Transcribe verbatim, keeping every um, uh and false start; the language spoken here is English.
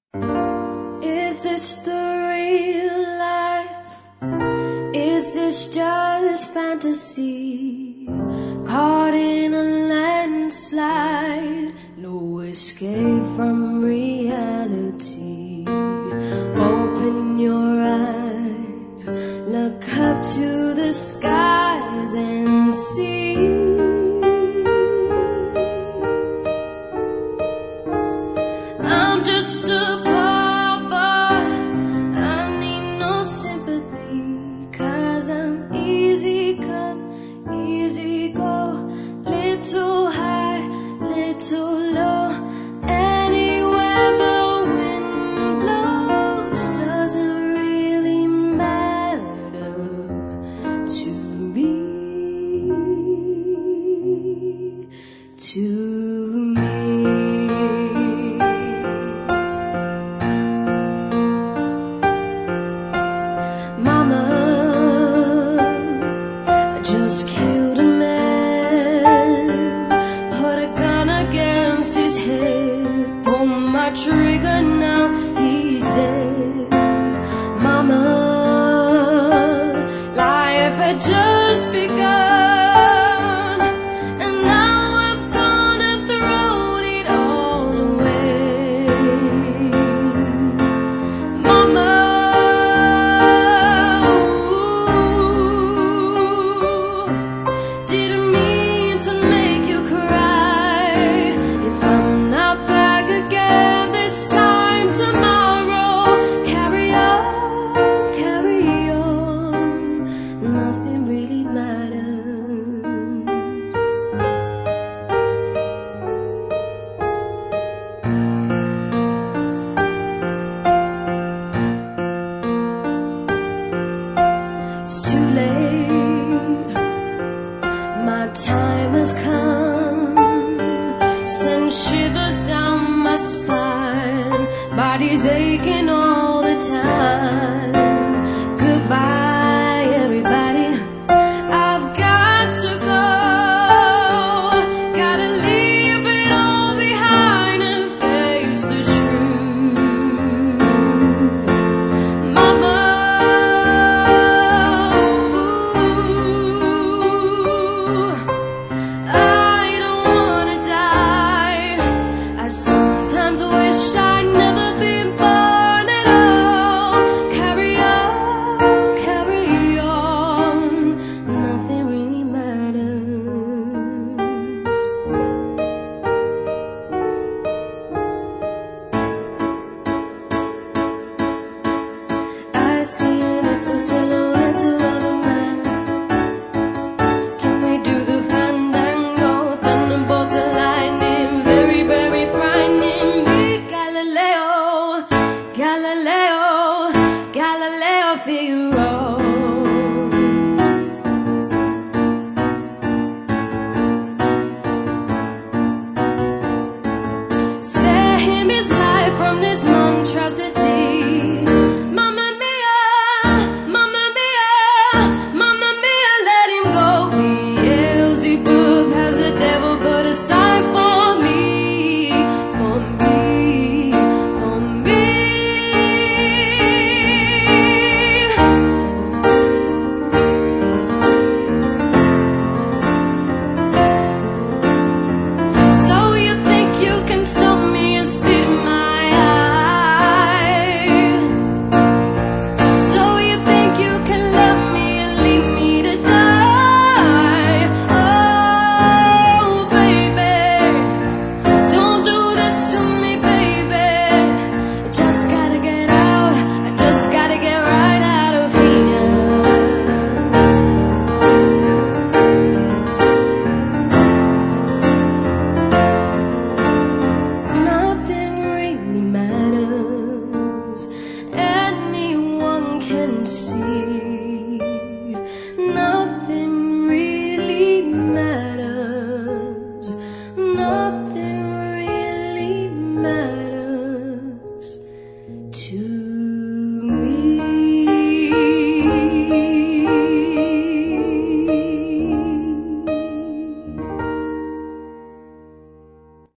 Is this the real life? Is this just fantasy? Caught in a landslide, no escape from reality. Open your eyes, look up to the skies and see. I'm just a pauper, I need no sympathy, 'cause I'm easy come, easy go, little high, little low. Anywhere the wind blows doesn't really matter to me, to me. Mama, I just killed a man, put a gun against his head, pull my trigger, now he's dead. Mama, life had just begun, and now I've gone and thrown it all away. Mama, didn't mean to make you cry. If I'm not back again this time tomorrow, carry on, carry on, nothing really matters. It's too late, my time has come, send shivers down my spine, body's aching all the time. Goodbye everybody, I've got to go, gotta leave it all behind and face the truth. Mama, sometimes wish I'd never been born at all. Carry on, carry on, nothing really matters. I see a little silhouette of a man. Can we do the fandango? Thunderbolts and lightning, very, very frightening. Big Galileo, Galileo, Galileo Figaro. Spare him his life from this monstrosity.